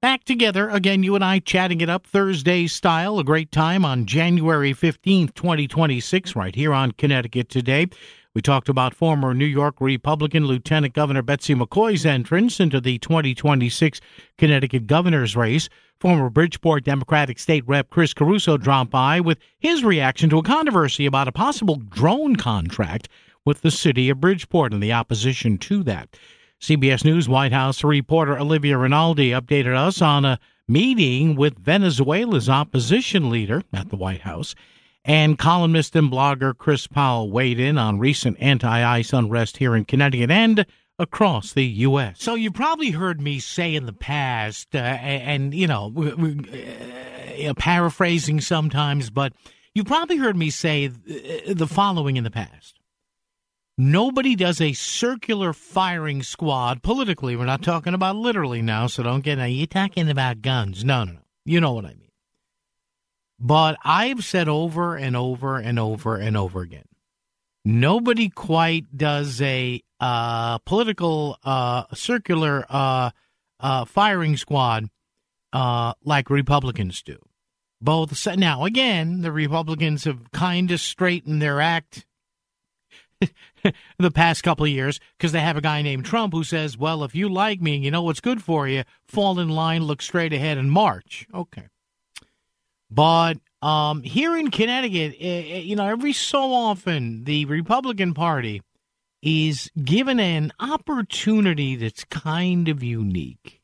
Back together again, you and I chatting it up Thursday style. A great time on January 15th, 2026, right here on Connecticut Today. We talked about former New York Republican Lieutenant Governor Betsy McCoy's entrance into the 2026 Connecticut governor's race. Former Bridgeport Democratic State Rep Chris Caruso dropped by with his reaction to a controversy about a possible drone contract with the city of Bridgeport and the opposition to that. CBS News White House reporter Olivia Rinaldi updated us on a meeting with Venezuela's opposition leader at the White House. And columnist and blogger Chris Powell weighed in on recent anti-ICE unrest here in Connecticut and across the U.S. So you probably heard me say in the past, paraphrasing sometimes, but you probably heard me say the following in the past. Nobody does a circular firing squad politically. We're not talking about literally now, so don't get, you're talking about guns. No. You know what I mean. But I've said over and over and over and over again, nobody quite does a political circular firing squad like Republicans do. Now, again, the Republicans have kind of straightened their act the past couple of years because they have a guy named Trump who says, well, if you like me and you know what's good for you, fall in line, look straight ahead, and march. Okay. But here in Connecticut, every so often the Republican Party is given an opportunity that's kind of unique.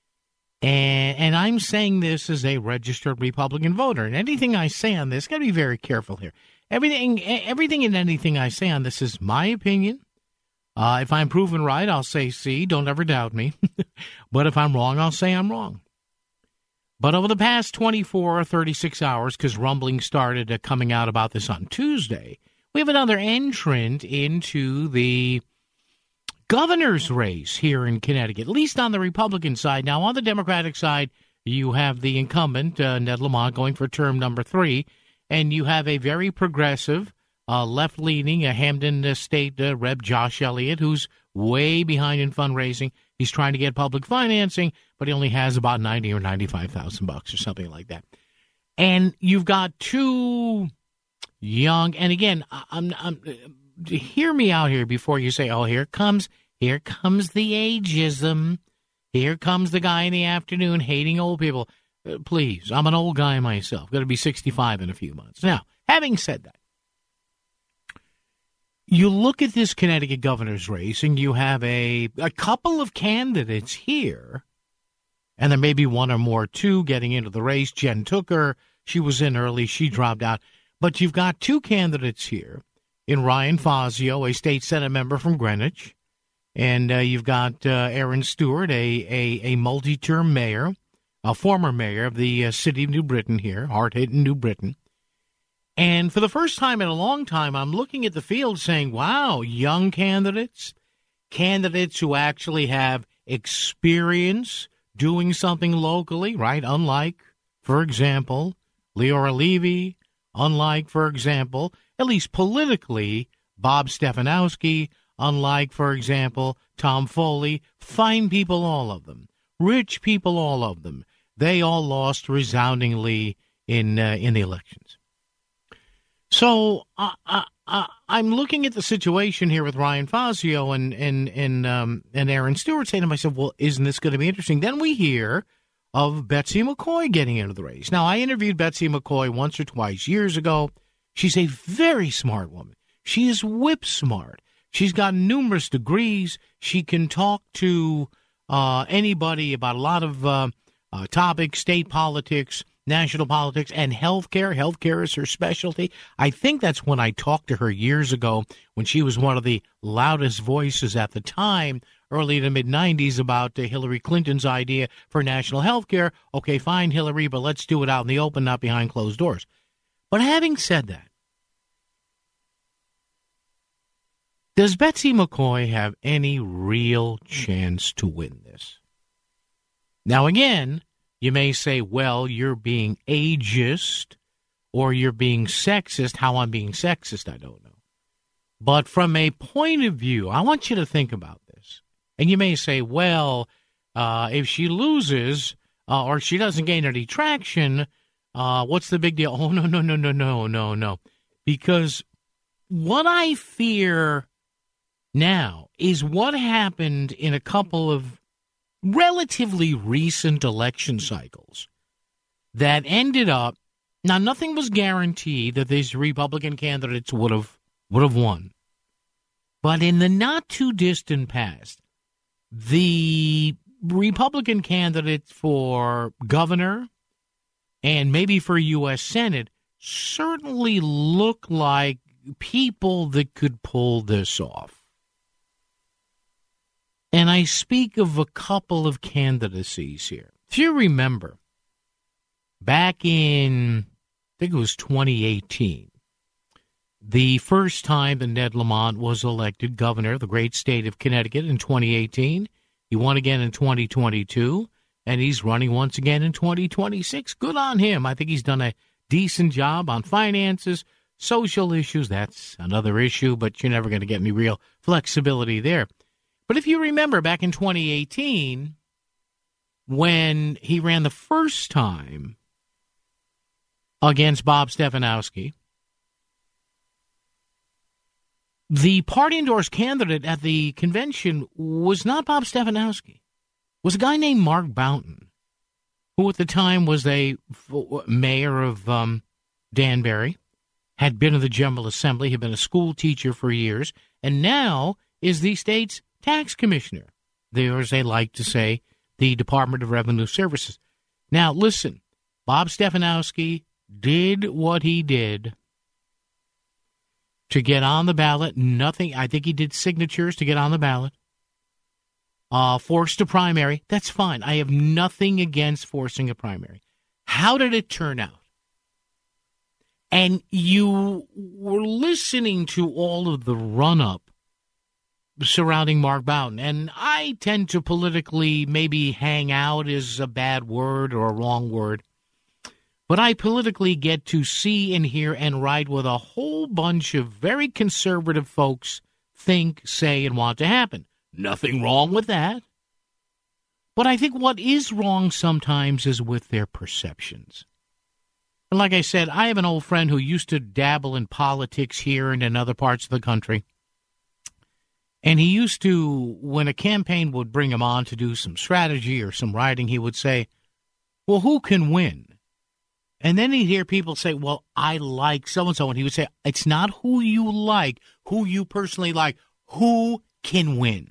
And I'm saying this as a registered Republican voter. And anything I say on this, got to be very careful here. Everything and anything I say on this is my opinion. If I'm proven right, I'll say C. Don't ever doubt me. But if I'm wrong, I'll say I'm wrong. But over the past 24 or 36 hours, because rumbling started coming out about this on Tuesday, we have another entrant into the governor's race here in Connecticut, at least on the Republican side. Now, on the Democratic side, you have the incumbent, Ned Lamont, going for term number 3. And you have a very progressive, left-leaning, Hamden State Rep. Josh Elliott, who's way behind in fundraising. He's trying to get public financing, but he only has about $90,000 or $95,000 or something like that. And you've got two young, and again, I'm hear me out here before you say, "Oh, here comes the ageism. Here comes the guy in the afternoon hating old people." Please, I'm an old guy myself. Going to be 65 in a few months. Now, having said that, you look at this Connecticut governor's race, and you have a couple of candidates here, and there may be one or more, two getting into the race. Jen Tooker, she was in early. She dropped out. But you've got two candidates here in Ryan Fazio, a state Senate member from Greenwich, and you've got Aaron Stewart, a multi-term mayor, a former mayor of the city of New Britain here, hard-hitting New Britain. And for the first time in a long time, I'm looking at the field saying, wow, young candidates who actually have experience doing something locally, right? Unlike, for example, Leora Levy, unlike, for example, at least politically, Bob Stefanowski, unlike, for example, Tom Foley, fine people, all of them, rich people, all of them. They all lost resoundingly in the elections. So I'm looking at the situation here with Ryan Fazio and Aaron Stewart, saying to myself, well, isn't this going to be interesting? Then we hear of Betsy McCoy getting into the race. Now, I interviewed Betsy McCoy once or twice years ago. She's a very smart woman. She is whip smart. She's got numerous degrees. She can talk to anybody about a lot of topics, state politics, national politics, and healthcare. Healthcare is her specialty. I think that's when I talked to her years ago when she was one of the loudest voices at the time, early to mid-'90s, about Hillary Clinton's idea for national healthcare. Okay, fine, Hillary, but let's do it out in the open, not behind closed doors. But having said that, does Betsy McCoy have any real chance to win this? Now, again, you may say, well, you're being ageist or you're being sexist. How I'm being sexist, I don't know. But from a point of view, I want you to think about this. And you may say, well, if she loses, or she doesn't gain any traction, what's the big deal? Oh, no. Because what I fear now is what happened in a couple of relatively recent election cycles that ended up, now nothing was guaranteed that these Republican candidates would have won. But in the not too distant past, the Republican candidates for governor and maybe for U.S. Senate certainly look like people that could pull this off. And I speak of a couple of candidacies here. If you remember, back in, I think it was 2018, the first time that Ned Lamont was elected governor of the great state of Connecticut in 2018, he won again in 2022, and he's running once again in 2026. Good on him. I think he's done a decent job on finances, social issues. That's another issue, but you're never going to get any real flexibility there. But if you remember back in 2018, when he ran the first time against Bob Stefanowski, the party-endorsed candidate at the convention was not Bob Stefanowski. It was a guy named Mark Boughton, who at the time was a mayor of Danbury, had been in the General Assembly, had been a school teacher for years, and now is the state's tax commissioner. There, as they like to say, the Department of Revenue Services. Now, listen, Bob Stefanowski did what he did to get on the ballot. Nothing, I think he did signatures to get on the ballot. Forced a primary. That's fine. I have nothing against forcing a primary. How did it turn out? And you were listening to all of the run-up surrounding Mark Boughton. And I tend to politically maybe hang out is a bad word or a wrong word. But I politically get to see and hear and ride with a whole bunch of very conservative folks think, say, and want to happen. Nothing wrong with that. But I think what is wrong sometimes is with their perceptions. And like I said, I have an old friend who used to dabble in politics here and in other parts of the country. And he used to, when a campaign would bring him on to do some strategy or some writing, he would say, well, who can win? And then he'd hear people say, well, I like so-and-so. And he would say, it's not who you like, who you personally like, who can win.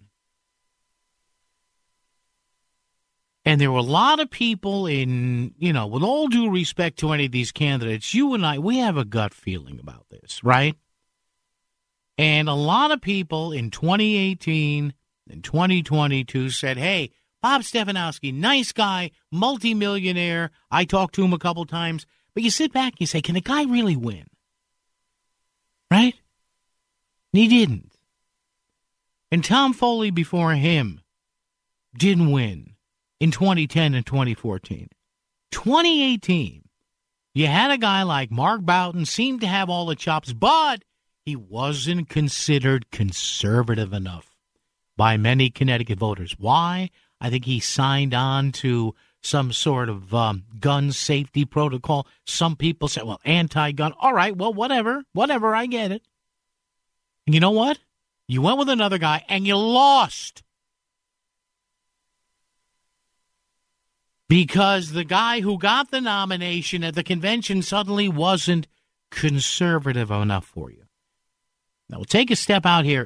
And there were a lot of people in, with all due respect to any of these candidates, you and I, we have a gut feeling about this, right? And a lot of people in 2018 and 2022 said, hey, Bob Stefanowski, nice guy, multimillionaire. I talked to him a couple times. But you sit back and you say, can a guy really win? Right? And he didn't. And Tom Foley before him didn't win in 2010 and 2014. 2018, you had a guy like Mark Boughton, seemed to have all the chops, but he wasn't considered conservative enough by many Connecticut voters. Why? I think he signed on to some sort of gun safety protocol. Some people say, well, anti-gun. All right, well, whatever, I get it. And you know what? You went with another guy and you lost. Because the guy who got the nomination at the convention suddenly wasn't conservative enough for you. Now, we'll take a step out here.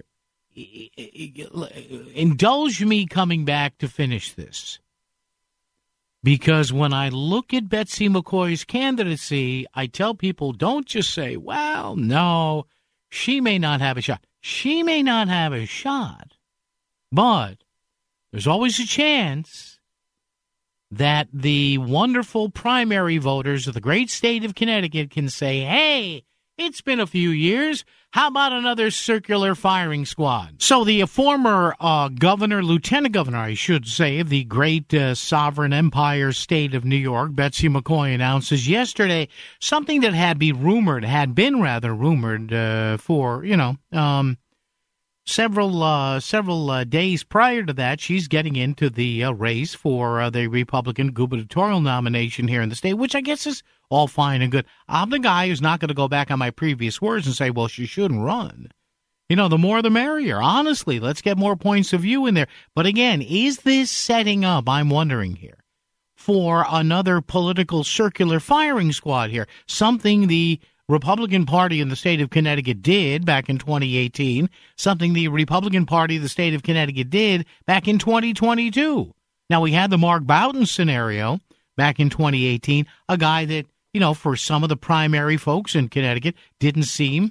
Indulge me coming back to finish this. Because when I look at Betsy McCoy's candidacy, I tell people, don't just say, well, no, she may not have a shot. She may not have a shot, but there's always a chance that the wonderful primary voters of the great state of Connecticut can say, hey, it's been a few years. How about another circular firing squad? So the former lieutenant governor, I should say, of the great sovereign empire state of New York, Betsy McCoy, announces yesterday something that had been rumored for, several days prior to that, she's getting into the race for the Republican gubernatorial nomination here in the state, which I guess is all fine and good. I'm the guy who's not going to go back on my previous words and say, well, she shouldn't run. The more the merrier. Honestly, let's get more points of view in there. But again, is this setting up, I'm wondering here, for another political circular firing squad here? Something the Republican Party in the state of Connecticut did back in 2018, something the Republican Party of the state of Connecticut did back in 2022. Now, we had the Mark Bowden scenario back in 2018, a guy that, for some of the primary folks in Connecticut didn't seem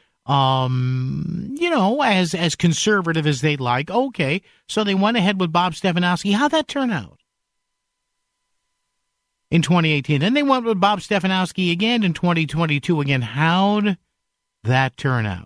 as conservative as they'd like. Okay, so they went ahead with Bob Stefanowski. How'd that turn out in 2018? Then they went with Bob Stefanowski again in 2022. Again, how'd that turn out?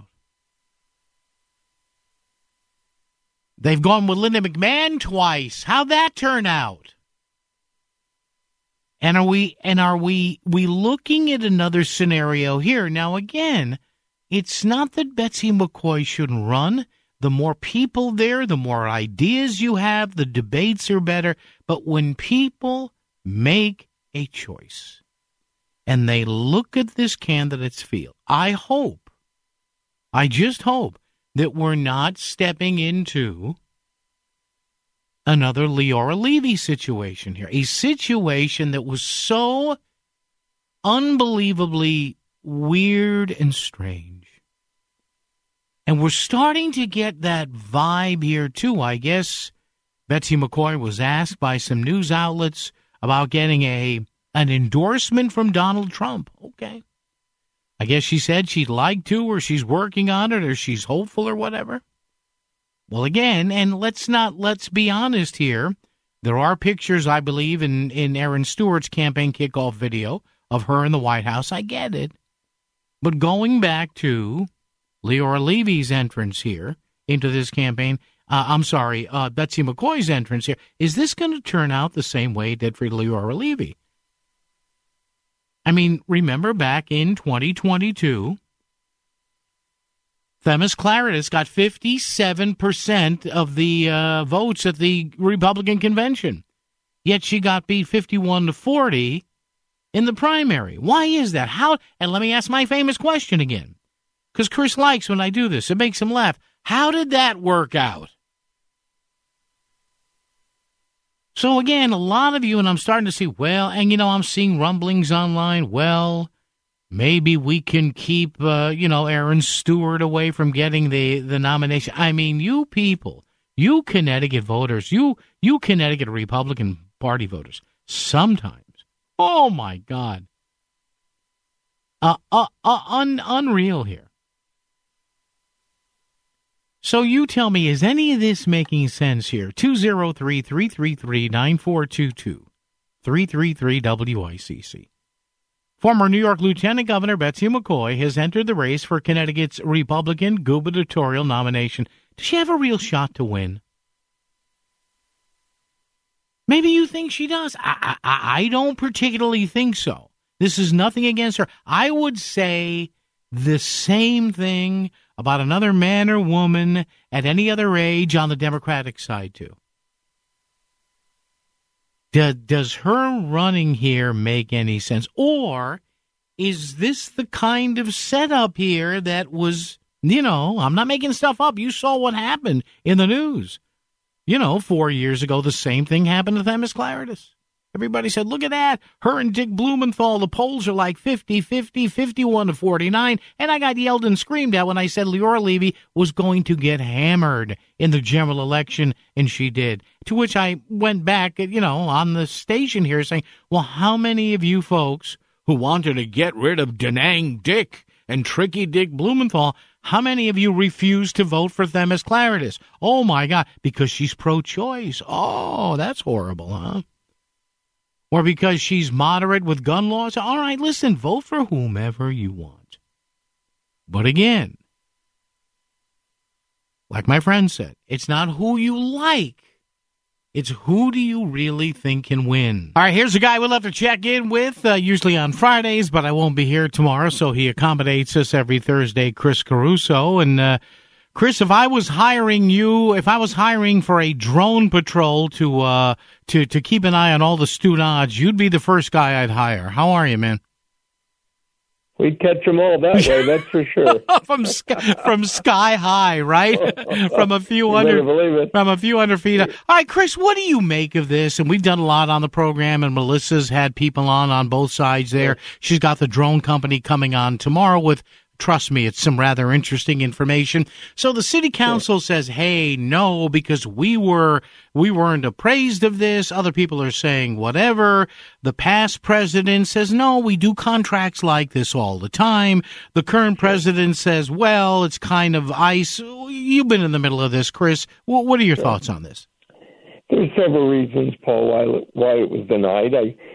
They've gone with Linda McMahon twice. How'd that turn out? And are we looking at another scenario here? Now, again, it's not that Betsy McCoy shouldn't run. The more people there, the more ideas you have, the debates are better. But when people make a choice and they look at this candidate's field, I just hope that we're not stepping into another Leora Levy situation here, a situation that was so unbelievably weird and strange. And we're starting to get that vibe here, too. I guess Betsy McCoy was asked by some news outlets about getting an endorsement from Donald Trump. Okay. I guess she said she'd like to, or she's working on it, or she's hopeful, or whatever. Well, again, and let's be honest here. There are pictures, I believe, in Aaron Stewart's campaign kickoff video of her in the White House. I get it. But going back to Leora Levy's entrance here into this campaign, Betsy McCoy's entrance here, is this going to turn out the same way it did for Leora Levy? I mean, remember back in 2022, Themis Klarides got 57% of the votes at the Republican convention, yet she got beat 51-40 in the primary. Why is that? How? And let me ask my famous question again, because Chris likes when I do this. It makes him laugh. How did that work out? So again, a lot of you, and I'm starting to see, I'm seeing rumblings online, maybe we can keep, Aaron Stewart away from getting the nomination. I mean, you people, you Connecticut voters, you Connecticut Republican Party voters, sometimes, oh my God, unreal here. So you tell me, is any of this making sense here? 203-333-9422, 333-WICC. Former New York Lieutenant Governor Betsy McCoy has entered the race for Connecticut's Republican gubernatorial nomination. Does she have a real shot to win? Maybe you think she does. I don't particularly think so. This is nothing against her. I would say the same thing about another man or woman at any other age on the Democratic side, too. Does her running here make any sense? Or is this the kind of setup here that was, I'm not making stuff up. You saw what happened in the news. 4 years ago, the same thing happened to Themis Klarides. Everybody said, look at that. Her and Dick Blumenthal, the polls are like 50-50, 51-49. And I got yelled and screamed at when I said Leora Levy was going to get hammered in the general election, and she did. To which I went back, on the station here saying, well, how many of you folks who wanted to get rid of Danang Dick and Tricky Dick Blumenthal, how many of you refused to vote for Themis Klarides? Oh, my God, because she's pro-choice. Oh, that's horrible, huh? Or because she's moderate with gun laws? All right, listen, vote for whomever you want. But again, like my friend said, it's not who you like. It's who do you really think can win. All right, here's a guy we'll have to check in with, usually on Fridays, but I won't be here tomorrow, so he accommodates us every Thursday, Chris Caruso. And Chris, if I was hiring for a drone patrol to keep an eye on all the Stoonads, you'd be the first guy I'd hire. How are you, man? We'd catch them all that way, that's for sure. from sky high, right? from a few hundred feet. All right, Chris, what do you make of this? And we've done a lot on the program, and Melissa's had people on both sides there. She's got the drone company coming on tomorrow with, trust me, it's some rather interesting information. So the city council says, hey, no, because we weren't appraised of this. Other people are saying whatever. The past president says, no, we do contracts like this all the time. The current president says, well, it's kind of ice. You've been in the middle of this, Chris. What are your thoughts on this? There's several reasons, Paul, why it was denied.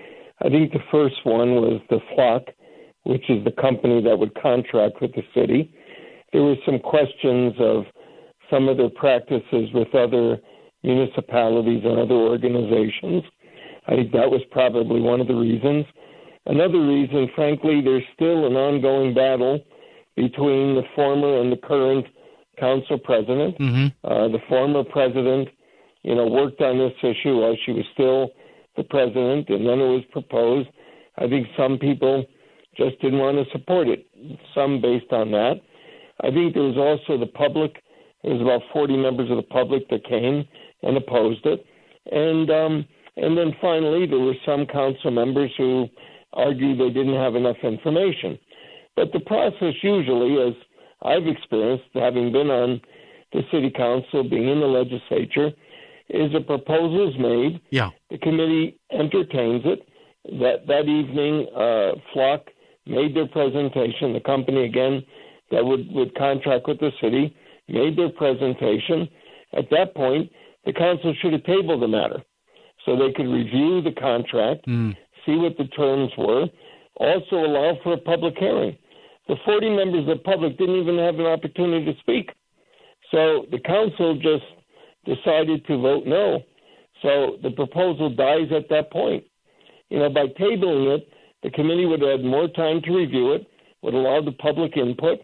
I think the first one was the Flock, which is the company that would contract with the city. There were some questions of some of their practices with other municipalities and other organizations. I think that was probably one of the reasons. Another reason, frankly, there's still an ongoing battle between the former and the current council president. Mm-hmm. The former president, worked on this issue while she was still the president, and then it was proposed. I think some people just didn't want to support it, some based on that. I think there was also the public. There was about 40 members of the public that came and opposed it. And then finally, there were some council members who argued they didn't have enough information. But the process usually, as I've experienced, having been on the city council, being in the legislature, is a proposal is made. Yeah. The committee entertains it. That evening, Flock made their presentation. The company, again, that would contract with the city, made their presentation. At that point, the council should have tabled the matter so they could review the contract, see what the terms were, also allow for a public hearing. The 40 members of the public didn't even have an opportunity to speak. So the council just decided to vote no. So the proposal dies at that point. By tabling it, the committee would have had more time to review it, would allow the public input,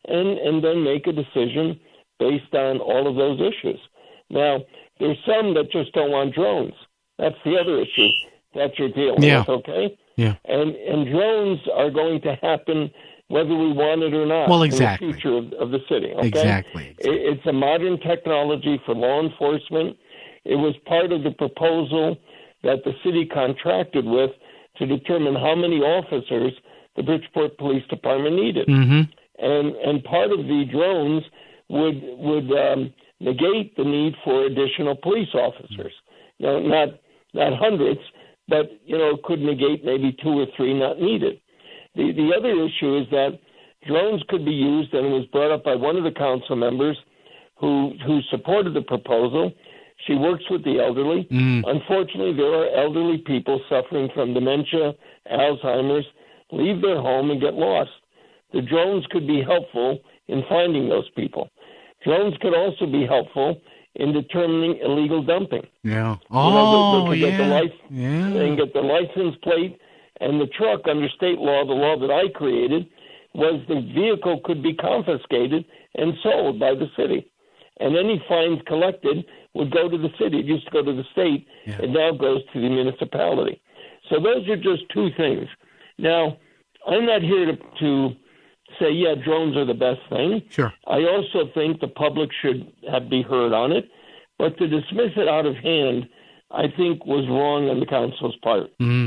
and then make a decision based on all of those issues. Now, there's some that just don't want drones. That's the other issue that you're dealing with, okay? Yeah. And drones are going to happen whether we want it or not. Well, exactly. In the future of the city, okay? Exactly. It's a modern technology for law enforcement. It was part of the proposal that the city contracted with to determine how many officers the Bridgeport Police Department needed. Mm-hmm. And part of the drones would negate the need for additional police officers. Not hundreds, but, could negate maybe 2 or 3 not needed. The other issue is that drones could be used, and it was brought up by one of the council members who supported the proposal. She works with the elderly. Unfortunately, there are elderly people suffering from dementia, Alzheimer's, leave their home and get lost. The drones could be helpful in finding those people. Drones could also be helpful in determining illegal dumping. Yeah. They can get the license plate, and the truck under state law, the law that I created, was the vehicle could be confiscated and sold by the city. And any fines collected would go to the city. It used to go to the state. Yeah. It now goes to the municipality. So those are just 2 things. Now, I'm not here to say, drones are the best thing. Sure. I also think the public should be heard on it. But to dismiss it out of hand, I think was wrong on the council's part.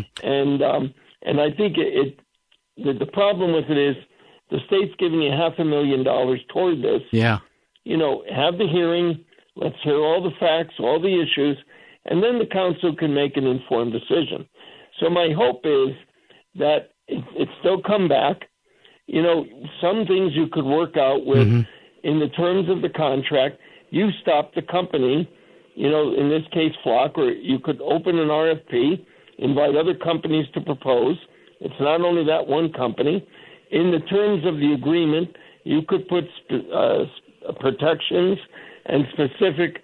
And I think the problem with it is the state's giving you $500,000 toward this. Yeah. Have the hearing, let's hear all the facts, all the issues, and then the council can make an informed decision. So my hope is that it still come back. Some things you could work out with in the terms of the contract. You stop the company, in this case Flock, or you could open an RFP, invite other companies to propose. It's not only that one company. In the terms of the agreement, you could put protections and specific,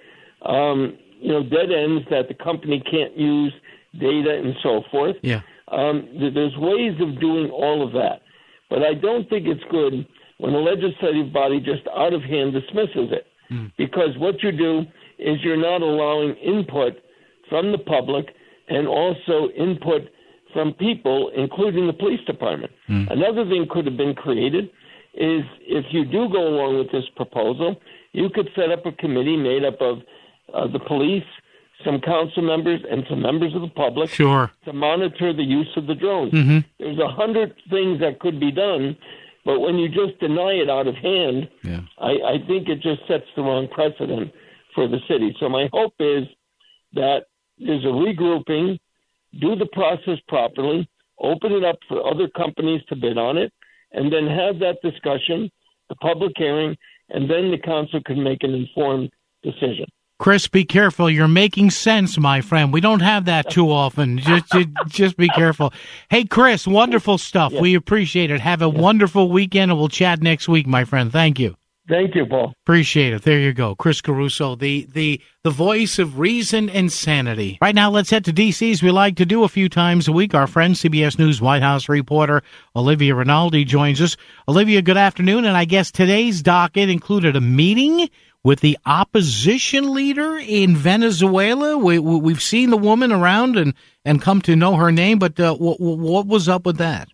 dead ends that the company can't use, data and so forth. Yeah. There's ways of doing all of that. But I don't think it's good when a legislative body just out of hand dismisses it. because what you do is you're not allowing input from the public and also input from people, including the police department. Another thing could have been created is if you do go along with this proposal, you could set up a committee made up of the police, some council members, and some members of the public to monitor the use of the drones. There's 100 things that could be done, but when you just deny it out of hand, I think it just sets the wrong precedent for the city. So my hope is that there's a regrouping, do the process properly, open it up for other companies to bid on it, and then have that discussion, the public hearing, and then the council can make an informed decision. Chris, be careful. You're making sense, my friend. We don't have that too often. Just be careful. Hey, Chris, wonderful stuff. We appreciate it. Have a wonderful weekend, and we'll chat next week, my friend. Thank you. Thank you, Paul. Appreciate it. There you go. Chris Caruso, the voice of reason and sanity. Right now, let's head to D.C. as we like to do a few times a week. Our friend, CBS News White House reporter Olivia Rinaldi joins us. Olivia, good afternoon. And I guess today's docket included a meeting with the opposition leader in Venezuela. We've seen the woman around and come to know her name, but what was up with that?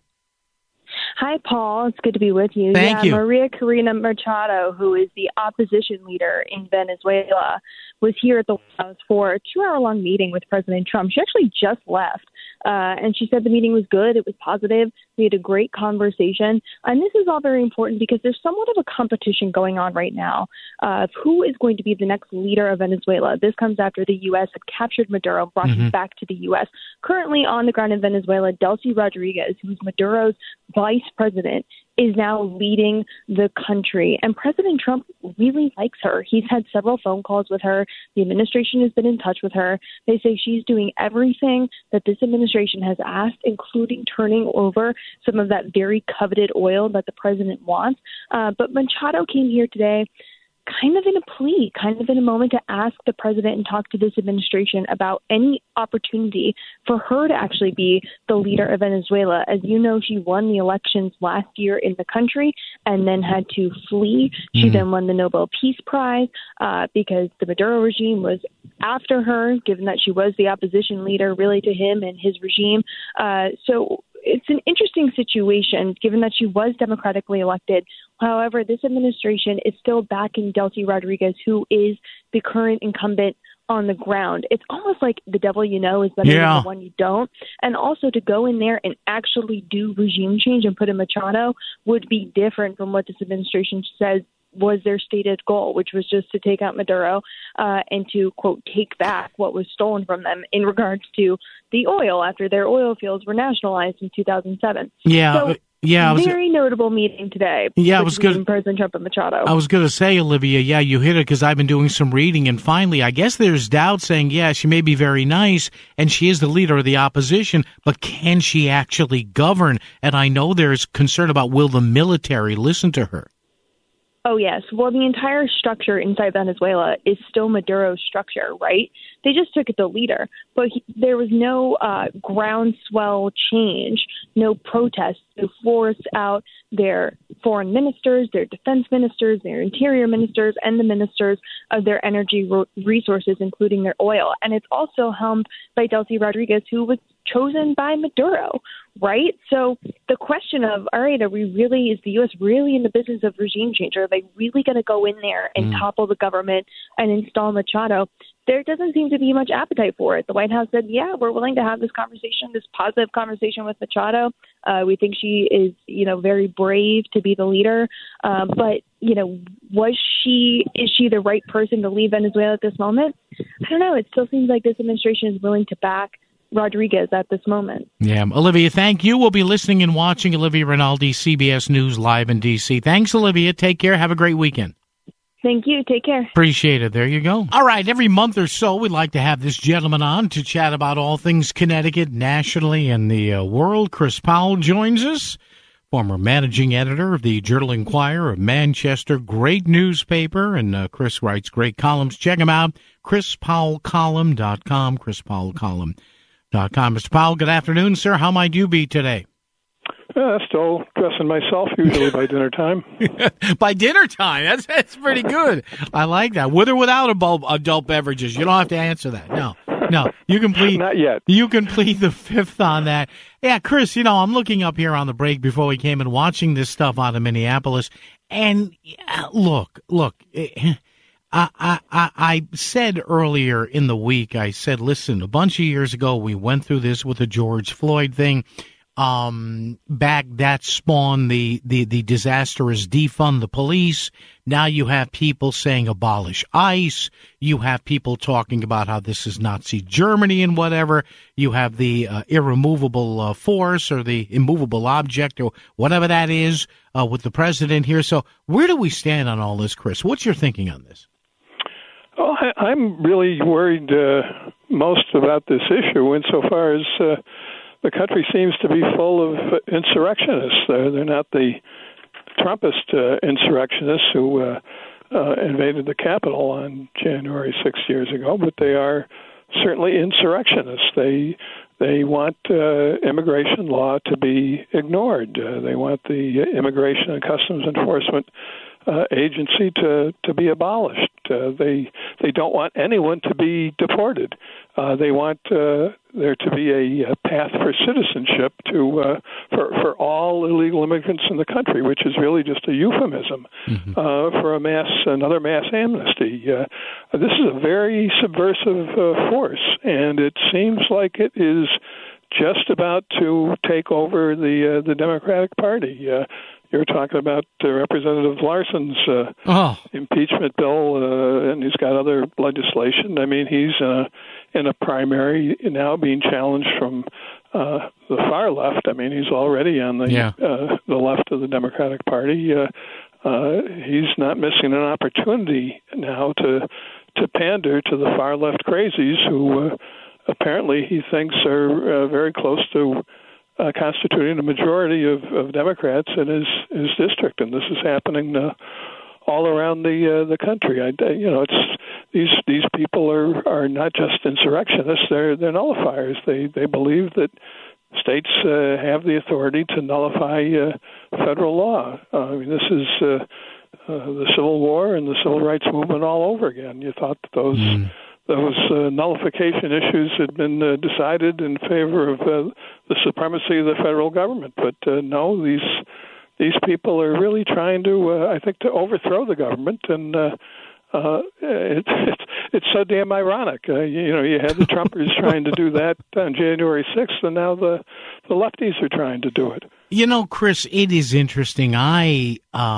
Hi, Paul. It's good to be with you. Thank you. Maria Corina Machado, who is the opposition leader in Venezuela, was here at the White House for a 2-hour-long meeting with President Trump. She actually just left, and she said the meeting was good. It was positive. We had a great conversation. And this is all very important because there's somewhat of a competition going on right now of who is going to be the next leader of Venezuela. This comes after the U.S. had captured Maduro, brought him back to the U.S. Currently on the ground in Venezuela, Delcy Rodriguez, who's Maduro's vice president, is now leading the country. And President Trump really likes her. He's had several phone calls with her. The administration has been in touch with her. They say she's doing everything that this administration has asked, including turning over some of that very coveted oil that the president wants. But Machado came here today kind of in a plea, kind of in a moment to ask the president and talk to this administration about any opportunity for her to actually be the leader of Venezuela. As you know, she won the elections last year in the country and then had to flee. She then won the Nobel Peace Prize because the Maduro regime was after her, given that she was the opposition leader really to him and his regime. So it's an interesting situation, given that she was democratically elected. However, this administration is still backing Delcy Rodriguez, who is the current incumbent on the ground. It's almost like the devil you know is better than the one you don't. And also to go in there and actually do regime change and put in Machado would be different from what this administration says was their stated goal, which was just to take out Maduro and to, quote, take back what was stolen from them in regards to the oil after their oil fields were nationalized in 2007. Very notable meeting today. Yeah, it was good. President Trump and Machado. I was going to say, Olivia, you hit it because I've been doing some reading, and finally, I guess there's doubt saying, she may be very nice, and she is the leader of the opposition, but can she actually govern? And I know there's concern about will the military listen to her? Oh, yes. Well, the entire structure inside Venezuela is still Maduro's structure, right? They just took it the leader. But there was no groundswell change, no protests to force out their foreign ministers, their defense ministers, their interior ministers, and the ministers of their energy resources, including their oil. And it's also helmed by Delcy Rodriguez, who was chosen by Maduro, right? So the question of, all right, is the U.S. really in the business of regime change? Are they really going to go in there and topple the government and install Machado? There doesn't seem to be much appetite for it. The White House said, we're willing to have this conversation, this positive conversation with Machado. We think she is, very brave to be the leader. But, is she the right person to lead Venezuela at this moment? I don't know. It still seems like this administration is willing to back Rodriguez at this moment. Yeah. Olivia, thank you. We'll be listening and watching. Olivia Rinaldi, CBS News, live in D.C. Thanks, Olivia. Take care. Have a great weekend. Thank you. Take care. Appreciate it. There you go. All right. Every month or so, we'd like to have this gentleman on to chat about all things Connecticut, nationally, and the world. Chris Powell joins us, former managing editor of the Journal-Inquirer of Manchester. Great newspaper, and Chris writes great columns. Check him out, chrispowellcolumn.com, chrispowellcolumn.com. Mr. Powell, good afternoon, sir. How might you be today? Still dressing myself, usually by dinner time. By dinner time? That's pretty good. I like that. With or without adult beverages? You don't have to answer that. No. You can plead. Not yet. You can plead the fifth on that. Yeah, Chris, I'm looking up here on the break before we came and watching this stuff out of Minneapolis. And look, I said earlier in the week, I said, listen, a bunch of years ago, we went through this with the George Floyd thing. Back that spawned the disastrous defund the police. Now you have people saying abolish ICE. You have people talking about how this is Nazi Germany and whatever. You have the irremovable force or the immovable object or whatever that is with the president here. So where do we stand on all this, Chris? What's your thinking on this? Well, I'm really worried most about this issue insofar as the country seems to be full of insurrectionists. They're not the Trumpist insurrectionists who invaded the Capitol on January 6 years ago, but they are certainly insurrectionists. They want immigration law to be ignored. They want the Immigration and Customs Enforcement agency to be abolished. They don't want anyone to be deported. They want there to be a path for citizenship for all illegal immigrants in the country, which is really just a euphemism for another mass amnesty. This is a very subversive force, and it seems like it is just about to take over the Democratic Party. You were talking about Representative Larson's impeachment bill, and he's got other legislation. I mean, he's in a primary now being challenged from the far left. I mean, he's already on the left of the Democratic Party. He's not missing an opportunity now to pander to the far left crazies who apparently he thinks are very close to constituting a majority of Democrats in his district, and this is happening all around the country. It's these people are not just insurrectionists; they're nullifiers. They believe that states have the authority to nullify federal law. I mean, this is the Civil War and the Civil Rights Movement all over again. You thought that those nullification issues had been decided in favor of the supremacy of the federal government, but no, these people are really trying to, I think, to overthrow the government, and it's so damn ironic. You had the Trumpers trying to do that on January 6th, and now the lefties are trying to do it. Chris, it is interesting. I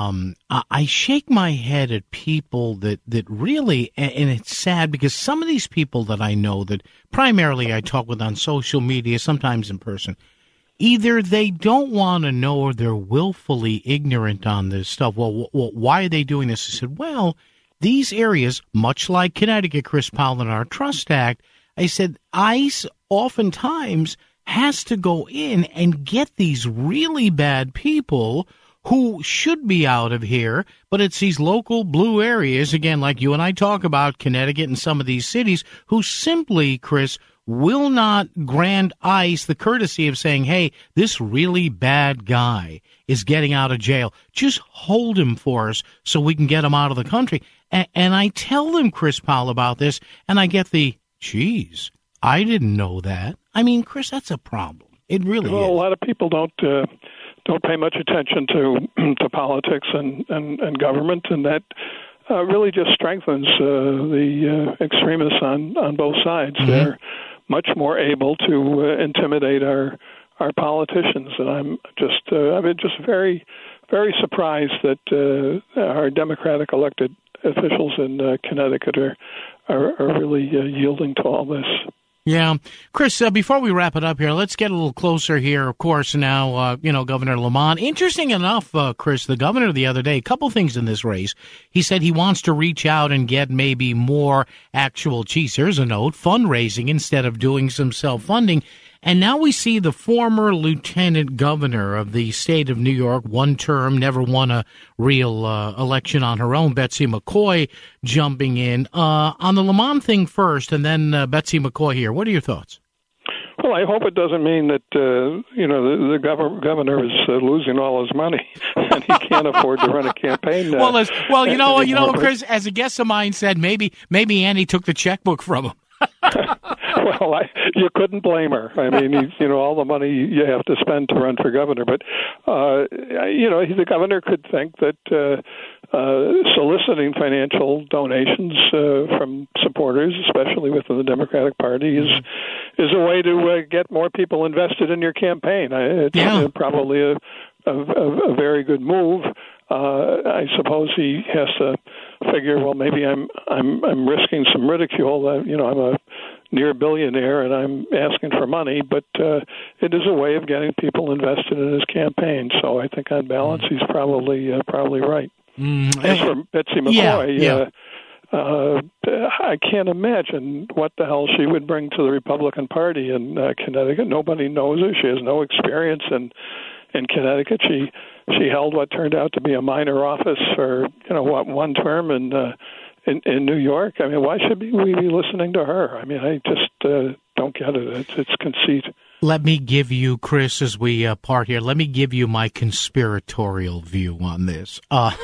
shake my head at people that really, and it's sad because some of these people that I know that primarily I talk with on social media, sometimes in person, either they don't want to know or they're willfully ignorant on this stuff. Well, why are they doing this? I said, well, these areas, much like Connecticut, Chris Powell, and our Trust Act, I said, ICE oftentimes has to go in and get these really bad people who should be out of here, but it's these local blue areas, again, like you and I talk about, Connecticut and some of these cities, who simply, Chris, will not grant ICE the courtesy of saying, hey, this really bad guy is getting out of jail. Just hold him for us so we can get him out of the country. And I tell them, Chris Powell, about this, and I get the, geez, I didn't know that. I mean, Chris, that's a problem. It really is. A lot of people don't pay much attention to politics and government, and that really just strengthens the extremists on both sides. Mm-hmm. They're much more able to intimidate our politicians, and I'm just very, very surprised that our Democratic elected officials in Connecticut are really yielding to all this. Yeah. Chris, before we wrap it up here, let's get a little closer here. Of course, now, Governor Lamont. Interesting enough, Chris, the governor the other day, a couple things in this race. He said he wants to reach out and get maybe more actual, here's a note, fundraising instead of doing some self-funding. And now we see the former lieutenant governor of the state of New York, one term, never won a real election on her own, Betsy McCoy, jumping in. On the Lamont thing first, and then Betsy McCoy here. What are your thoughts? Well, I hope it doesn't mean that the governor is losing all his money and he can't afford to run a campaign. Chris, as a guest of mine said, maybe Annie took the checkbook from him. Well, you couldn't blame her. I mean, all the money you have to spend to run for governor. But, the governor could think that soliciting financial donations from supporters, especially within the Democratic Party, is a way to get more people invested in your campaign. It's probably a very good move. I suppose he has to figure, well, maybe I'm risking some ridicule. I'm a near billionaire and I'm asking for money, but it is a way of getting people invested in his campaign. So I think on balance, he's probably right. As for Betsy McCoy, I can't imagine what the hell she would bring to the Republican Party in Connecticut. Nobody knows her. She has no experience in Connecticut. She held what turned out to be a minor office for one term in New York. I mean, why should we be listening to her? I mean, I just don't get it. It's conceit. Let me give you, Chris, as we part here, let me give you my conspiratorial view on this.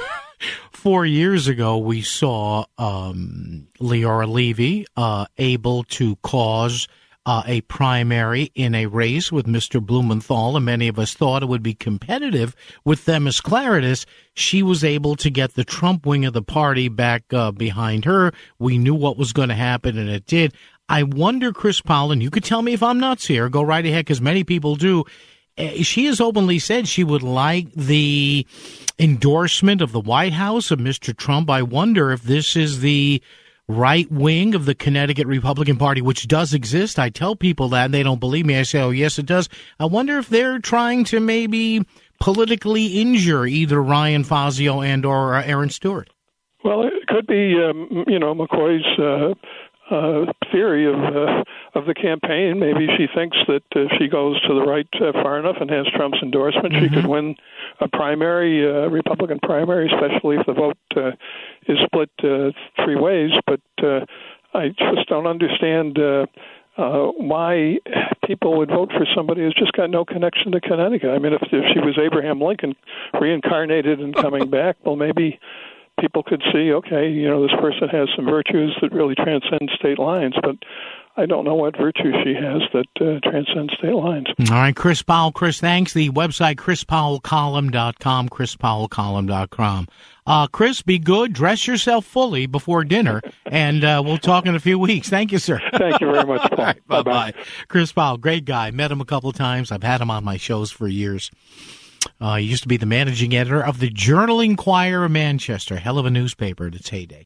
4 years ago, we saw Leora Levy able to cause a primary in a race with Mr. Blumenthal, and many of us thought it would be competitive with Themis Klarides. She was able to get the Trump wing of the party back behind her. We knew what was going to happen, and it did. I wonder, Chris Powell, and you could tell me if I'm nuts here, go right ahead, because many people do. She has openly said she would like the endorsement of the White House of Mr. Trump. I wonder if this is the right wing of the Connecticut Republican Party, which does exist. I tell people that, and they don't believe me. I say, oh, yes, it does. I wonder if they're trying to maybe politically injure either Ryan Fazio and or Aaron Stewart. Well, it could be, McCoy's theory of the campaign. Maybe she thinks that if she goes to the right far enough and has Trump's endorsement, she could win a primary, Republican primary, especially if the vote is split three ways. But I just don't understand why people would vote for somebody who's just got no connection to Connecticut. I mean, if she was Abraham Lincoln reincarnated and coming back, well, maybe people could see, okay, this person has some virtues that really transcend state lines, but I don't know what virtue she has that transcends state lines. All right, Chris Powell. Chris, thanks. The website, chrispowellcolumn.com, chrispowellcolumn.com. Chris, be good. Dress yourself fully before dinner, and we'll talk in a few weeks. Thank you, sir. Thank you very much, Paul. Right, bye-bye. Chris Powell, great guy. Met him a couple of times. I've had him on my shows for years. He used to be the managing editor of the Journal Enquirer of Manchester. Hell of a newspaper in its heyday.